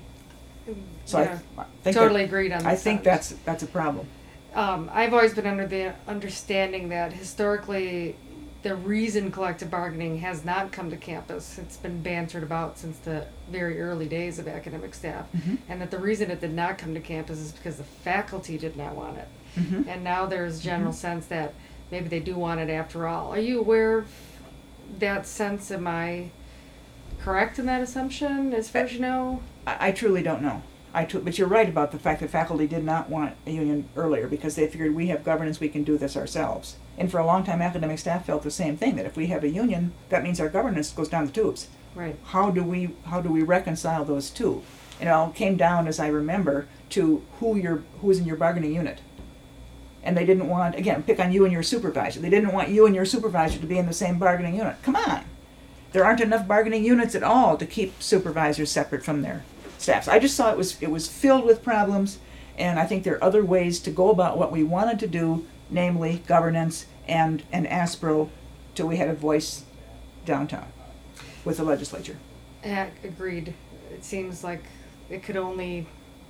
So Yeah, I, I think totally that, agreed on I this think end. that's that's a problem. Um, I've always been under the understanding that historically the reason collective bargaining has not come to campus, it's been bantered about since the very early days of academic staff, Mhm. and that the reason it did not come to campus is because the faculty did not want it. Mhm. And now there's general Mhm. sense that maybe they do want it after all. Are you aware of that sense? Am I correct in that assumption, as far as you know? I, I truly don't know. I tru- but you're right about the fact that faculty did not want a union earlier because they figured we have governance, we can do this ourselves. And for a long time, academic staff felt the same thing, that if we have a union, that means our governance goes down the tubes. Right. How do we how do we reconcile those two? And it all came down, as I remember, to who your who is in your bargaining unit. And they didn't want, again, pick on you and your supervisor. They didn't want you and your supervisor to be in the same bargaining unit. Come on. There aren't enough bargaining units at all to keep supervisors separate from their staffs. I just saw it was it was filled with problems, and I think there are other ways to go about what we wanted to do, namely governance and and ASPRO, till we had a voice downtown with the legislature. Uh, agreed. It seems like it could only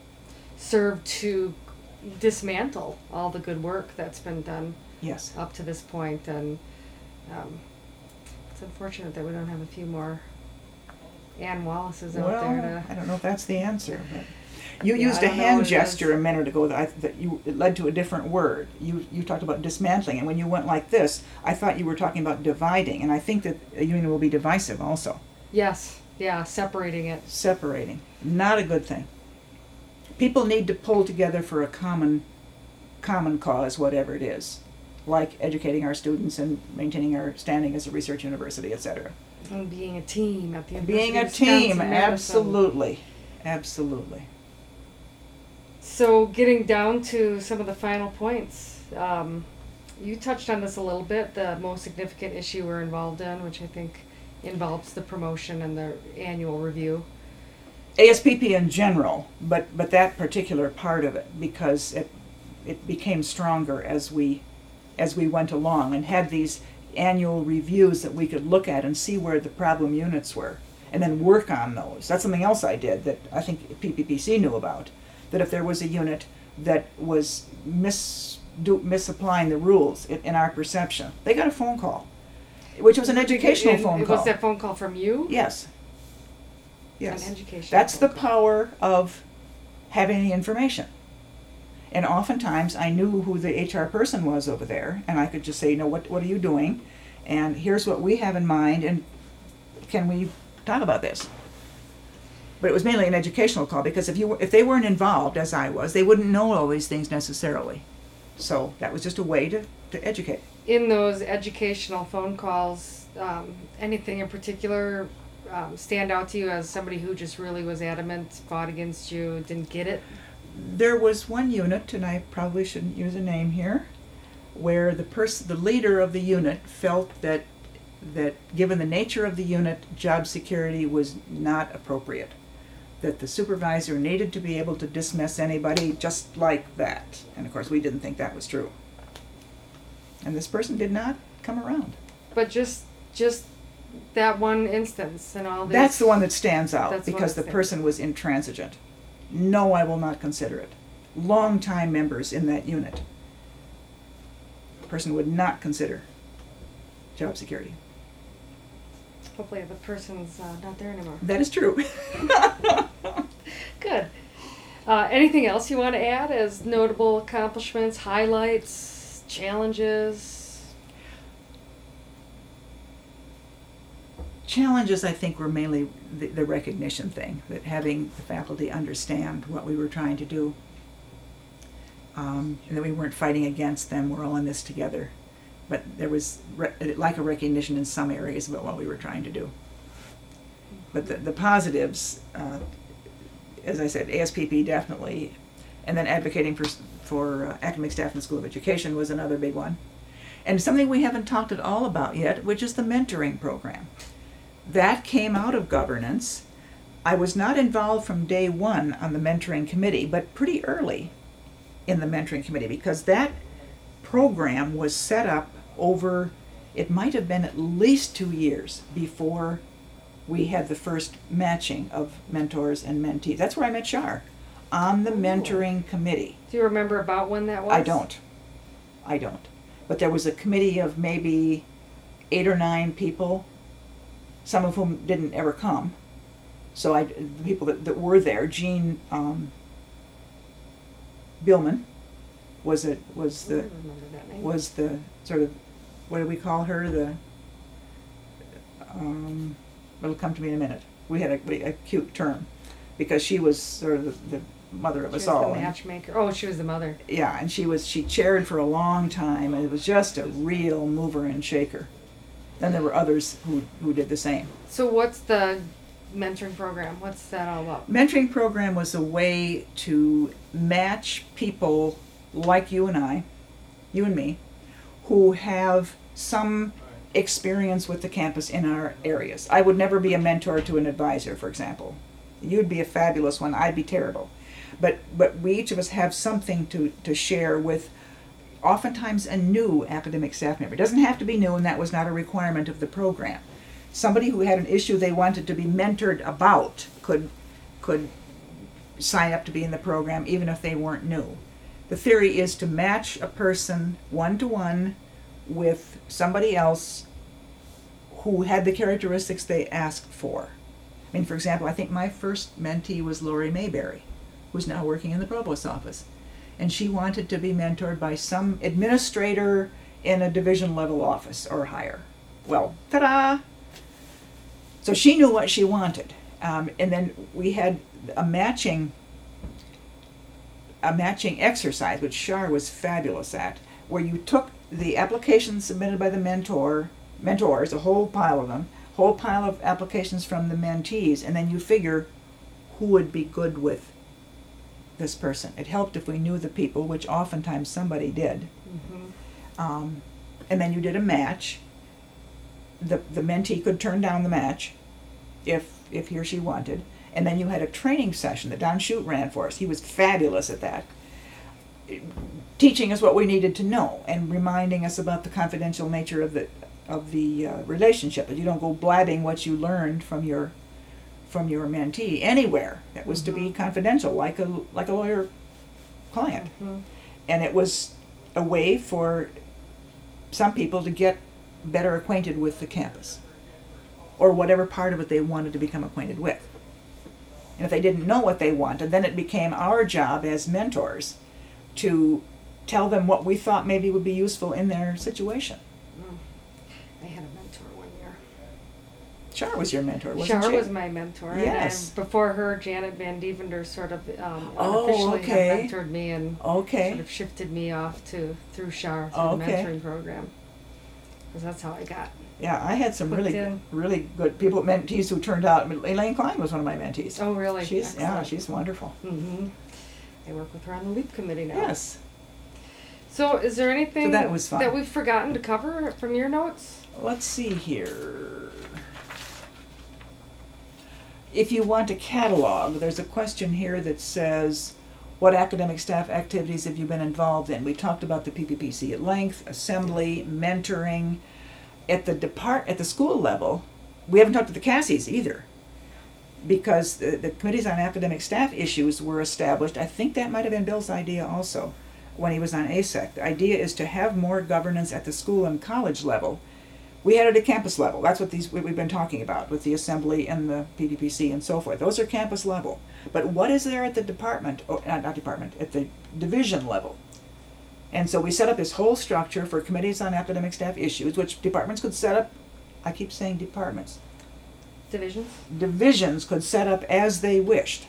serve to dismantle all the good work that's been done Yes. up to this point, and um, it's unfortunate that we don't have a few more Ann Wallaces out Well, there I don't know if that's the answer. But You Yeah, used I a don't know what hand it gesture is. a minute ago that, I, that you it led to a different word. You you talked about dismantling, and when you went like this, I thought you were talking about dividing, and I think that a union will be divisive also. Yes, yeah, separating it. Separating, not a good thing. People need to pull together for a common common cause, whatever it is, like educating our students and maintaining our standing as a research university, et cetera. And being a team at the Being University a of team, Wisconsin-Madison. absolutely, absolutely. So getting down to some of the final points, um, you touched on this a little bit, the most significant issue we're involved in, which I think involves the promotion and the annual review. A S P P in general, but but that particular part of it, because it it became stronger as we as we went along and had these annual reviews that we could look at and see where the problem units were and then work on those. That's something else I did that I think P P P C knew about, that if there was a unit that was mis do, misapplying the rules in, in our perception, they got a phone call, which was an educational And phone call. Was that phone call from you? Yes. Yes. An educational That's the phone call. power of having the information. And oftentimes I knew who the H R person was over there, and I could just say, you know, what, what are you doing? And here's what we have in mind, and can we talk about this? But it was mainly an educational call, because if you were, if they weren't involved, as I was, they wouldn't know all these things necessarily. So that was just a way to, to educate. In those educational phone calls, um, anything in particular um, stand out to you as somebody who just really was adamant, fought against you, didn't get it? There was one unit, and I probably shouldn't use a name here, where the person, the leader of the unit, felt that that given the nature of the unit, job security was not appropriate. That the supervisor needed to be able to dismiss anybody just like that. And of course, we didn't think that was true. And this person did not come around. But just just that one instance and all this. That's the one that stands out, That's the one because that the stands person was intransigent. No, I will not consider it. Long-time members in that unit. The person would not consider job security. Hopefully the person's uh, not there anymore. That is true. Good. Uh, anything else you want to add as notable accomplishments, highlights, challenges? Challenges, I think, were mainly the, the recognition thing, that having the faculty understand what we were trying to do, um, and that we weren't fighting against them, we're all in this together. But there was re- like a recognition in some areas about what we were trying to do. But the, the positives, uh, as I said, A S P P definitely, and then advocating for, for uh, academic staff in the School of Education was another big one. And something we haven't talked at all about yet, which is the mentoring program. That came out of governance. I was not involved from day one on the mentoring committee, but pretty early in the mentoring committee, because that program was set up over, it might have been at least two years before we had the first matching of mentors and mentees. That's where I met Shar, on the Ooh. mentoring committee. Do you remember about when that was? I don't. I don't. But there was a committee of maybe eight or nine people, some of whom didn't ever come. So I, the people that, that were there, Jean um, Billman was it was I the don't remember that name. was the sort of, what do we call her, the um, it'll come to me in a minute. We had a, a cute term, because she was sort of the, the mother of She us was all. the and- matchmaker. Oh, she was the mother. yeah, and she was she chaired for a long time, and it was just a real mover and shaker. Then there were others who who did the same. So what's the mentoring program? What's that all about? Mentoring program was a way to match people like you and I, you and me, who have some experience with the campus in our areas. I would never be a mentor to an advisor, for example. You'd be a fabulous one, I'd be terrible. But but we each of us have something to, to share with oftentimes a new academic staff member. It doesn't have to be new, and that was not a requirement of the program. Somebody who had an issue they wanted to be mentored about could could sign up to be in the program even if they weren't new. The theory is to match a person one-to-one with somebody else who had the characteristics they asked for. I mean, for example, I think my first mentee was Lori Mayberry, who's now working in the provost's office. And she wanted to be mentored by some administrator in a division level office or higher. Well, ta-da! So she knew what she wanted. Um, and then we had a matching a matching exercise, which Shar was fabulous at, where you took the applications submitted by the mentor, mentors, a whole pile of them, whole pile of applications from the mentees, and then you figure who would be good with this person. It helped if we knew the people, which oftentimes somebody did. Mm-hmm. Um, and then you did a match. The the mentee could turn down the match if if he or she wanted. And then you had a training session that Don Shute ran for us. He was fabulous at that, teaching us what we needed to know and reminding us about the confidential nature of the of the uh, relationship. That you don't go blabbing what you learned from your from your mentee anywhere. It was Mm-hmm. to be confidential, like a like a lawyer client. Mm-hmm. And it was a way for some people to get better acquainted with the campus, or whatever part of it they wanted to become acquainted with. And if they didn't know what they wanted, then it became our job as mentors to tell them what we thought maybe would be useful in their situation. Mm. I had a mentor one year. Shar was your mentor, wasn't Shar she? was my mentor. Yes. And before her, Janet Van Devender sort of um, Oh, unofficially okay. had mentored me and Okay. sort of shifted me off to through Shar through Oh, the okay. mentoring program. Because that's how I got. Yeah, I had some Put really, in. really good people, mentees who turned out. Elaine Klein was one of my mentees. Oh, really? She's yeah, Excellent. she's wonderful. Mm-hmm. I work with her on the LEAP committee now. Yes. So, is there anything that was fun. that we've forgotten to cover from your notes? Let's see here. If you want a catalog, there's a question here that says, what academic staff activities have you been involved in? We talked about the P P P C at length, assembly, mentoring. At the depart at the school level, we haven't talked to the Cassies either, because the, the committees on academic staff issues were established. I think that might have been Bill's idea also when he was on A S E C. The idea is to have more governance at the school and college level. We had it at campus level. That's what these what we've been talking about with the assembly and the P P P C and so forth. Those are campus level. But what is there at the department, or not, not department, at the division level? And so we set up this whole structure for committees on academic staff issues, which departments could set up. I keep saying departments. Divisions? Divisions could set up as they wished.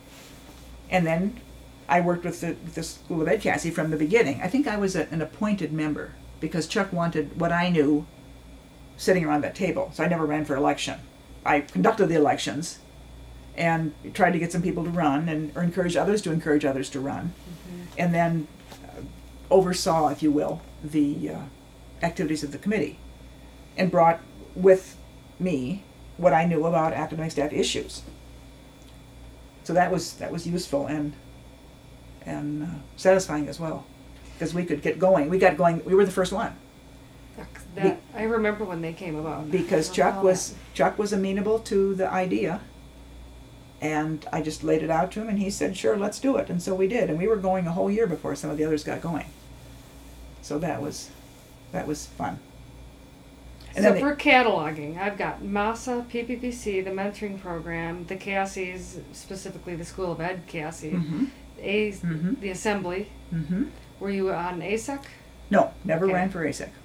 And then I worked with the, with the School of Ed Cassie from the beginning. I think I was a, an appointed member because Chuck wanted what I knew sitting around that table. So I never ran for election. I conducted the elections and tried to get some people to run and or encourage others to encourage others to run. Mm-hmm. And then uh, oversaw, if you will, the uh, activities of the committee and brought with me what I knew about academic staff issues. So that was that was useful and and uh, satisfying as well, because we could get going. We got going. We were the first one That, I remember when they came about. because I Chuck recall was that. Chuck was amenable to the idea, and I just laid it out to him, and he said, "Sure, let's do it." And so we did, and we were going a whole year before some of the others got going. So that was that was fun. And So then for cataloging, I've got MASA, P P P C, the mentoring program, the Cassies, specifically the School of Ed Cassie, Mm-hmm. A, Mhm. the Assembly. Mm-hmm. Were you on A S E C? No, never Okay. ran for A S E C.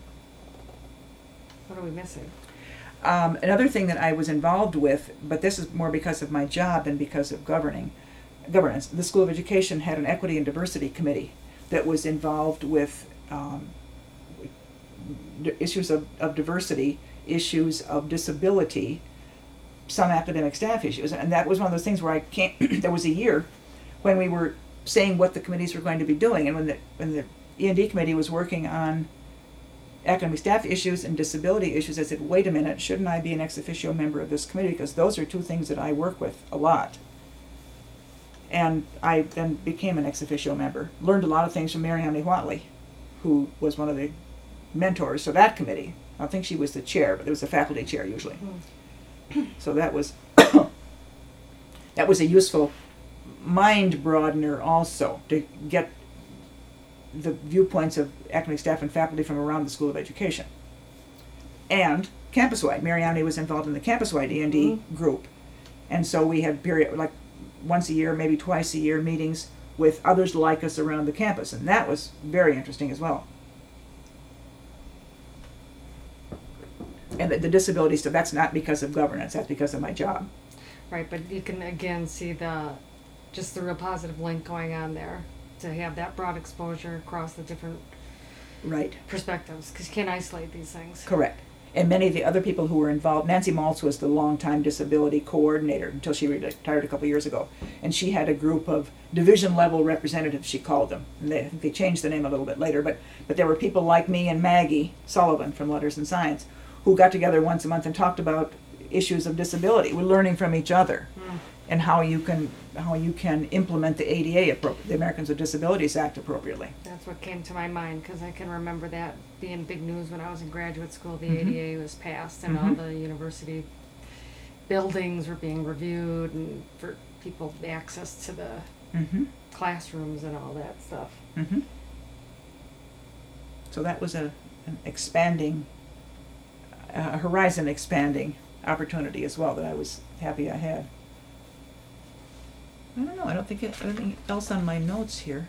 What are we missing? Um, another thing that I was involved with, but this is more because of my job than because of governing, governance. The School of Education had an Equity and Diversity Committee that was involved with um, d- issues of, of diversity, issues of disability, some academic staff issues, and that was one of those things where I can't. There was a year when we were saying what the committees were going to be doing, and when the when the E and D committee was working on academic staff issues and disability issues, I said, wait a minute, shouldn't I be an ex officio member of this committee? Because those are two things that I work with a lot. And I then became an ex officio member. Learned a lot of things from Mary Emily Watley, who was one of the mentors for that committee. I think she was the chair, but there was a faculty chair usually. So that was that was a useful mind broadener also, to get the viewpoints of academic staff and faculty from around the School of Education. And campus-wide. Mariani was involved in the campus-wide E and D Mhm. group. And so we had period, like once a year, maybe twice a year meetings with others like us around the campus, and that was very interesting as well. And the, the disability stuff, that's not because of governance, that's because of my job. Right, but you can again see the, just the real positive link going on there, to have that broad exposure across the different Right. perspectives, because you can't isolate these things. Correct. And many of the other people who were involved, Nancy Maltz was the longtime disability coordinator until she retired a couple years ago. And she had a group of division level representatives, she called them. And they, I think they changed the name a little bit later, but, but there were people like me and Maggie Sullivan from Letters and Science who got together once a month and talked about issues of disability. We're learning from each other Mm. and how you can how you can implement the A D A, appro- the Americans with Disabilities Act, appropriately. That's what came to my mind, because I can remember that being big news when I was in graduate school. The Mhm. A D A was passed, and all Mhm. the university buildings were being reviewed, and for people access to the Mm-hmm. classrooms and all that stuff. Mm-hmm. So that was a an expanding, a horizon expanding opportunity as well that I was happy I had. I don't know. I don't think it, anything else on my notes here.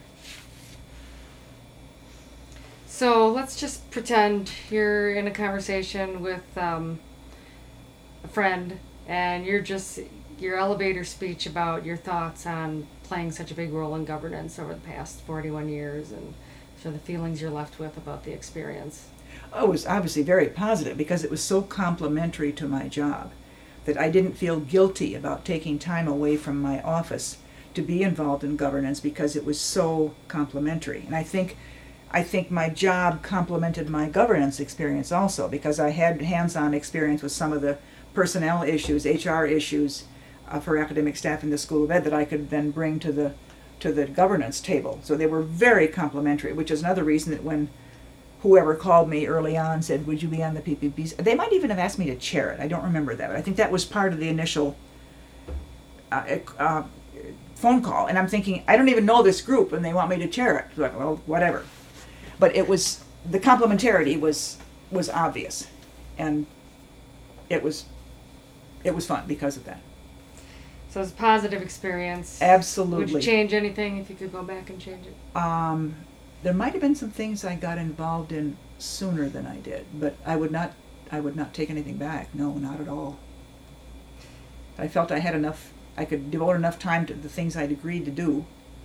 So let's just pretend you're in a conversation with um, a friend, and you're just your elevator speech about your thoughts on playing such a big role in governance over the past forty-one years, and so the feelings you're left with about the experience. Oh, it was obviously very positive because it was so complementary to my job that I didn't feel guilty about taking time away from my office to be involved in governance because it was so complementary. And I think I think my job complemented my governance experience also, because I had hands-on experience with some of the personnel issues, H R issues uh, for academic staff in the School of Ed that I could then bring to the to the governance table. So they were very complementary, which is another reason that when whoever called me early on said, would you be on the P P P? They might even have asked me to chair it. I don't remember that, but I think that was part of the initial uh, uh, phone call. And I'm thinking, I don't even know this group, and they want me to chair it. Like, well, whatever. But it was, the complementarity was was obvious, and it was it was fun because of that. So it's a positive experience. Absolutely. Would you change anything if you could go back and change it? Um, there might have been some things I got involved in sooner than I did, but I would not I would not take anything back. No, not at all. I felt I had enough, I could devote enough time to the things I'd agreed to do.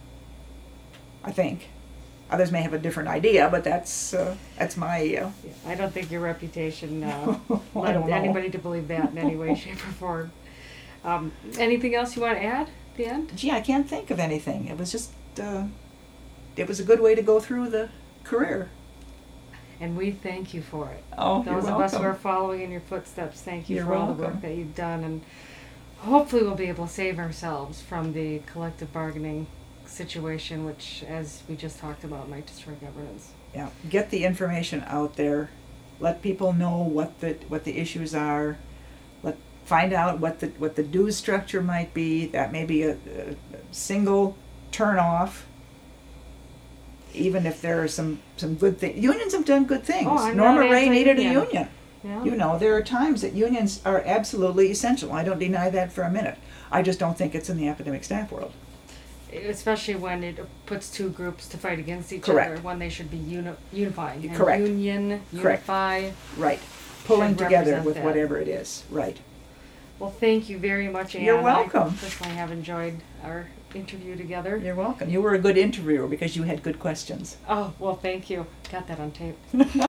I think. Others may have a different idea, but that's uh, that's my. Uh, Yeah, I don't think your reputation uh, I led don't know. anybody to believe that in any way, shape, or form. Um, anything else you want to add at the end? Gee, I can't think of anything. It was just, uh, it was a good way to go through the career. And we thank you for it. Oh, Those you're of us who are welcome. following in your footsteps, thank you You're for all the welcome. work that you've done, and hopefully we'll be able to save ourselves from the collective bargaining situation, which, as we just talked about, might destroy governance. Yeah, get the information out there. Let people know what the what the issues are. Let find out what the what the dues structure might be. That may be a, a single turn off. Even if there are some some good things, unions have done good things. Oh, I'm Norma not Ray needed a anti-union. union. Yeah. You know, there are times that unions are absolutely essential. I don't deny that for a minute. I just don't think it's in the academic staff world. Especially when it puts two groups to fight against each Correct. other, when they should be uni- unifying. And Correct. Union, Correct. unify. Right. Pulling Should together represent with that. whatever it is. Right. Well, thank you very much, Anne. You're welcome. I personally have enjoyed our interview together. You're welcome. You were a good interviewer because you had good questions. Oh, well, thank you. Got that on tape.